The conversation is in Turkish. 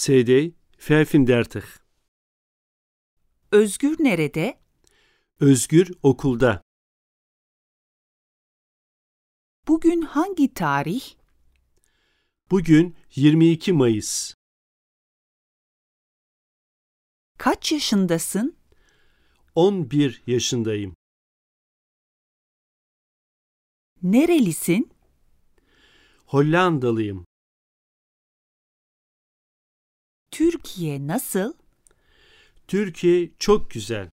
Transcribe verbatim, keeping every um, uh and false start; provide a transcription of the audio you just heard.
Sedey, vijfendertig. Özgür nerede? Özgür okulda. Bugün hangi tarih? Bugün yirmi iki Mayıs. Kaç yaşındasın? on bir yaşındayım. Nerelisin? Hollandalıyım. Türkiye nasıl? Türkiye çok güzel.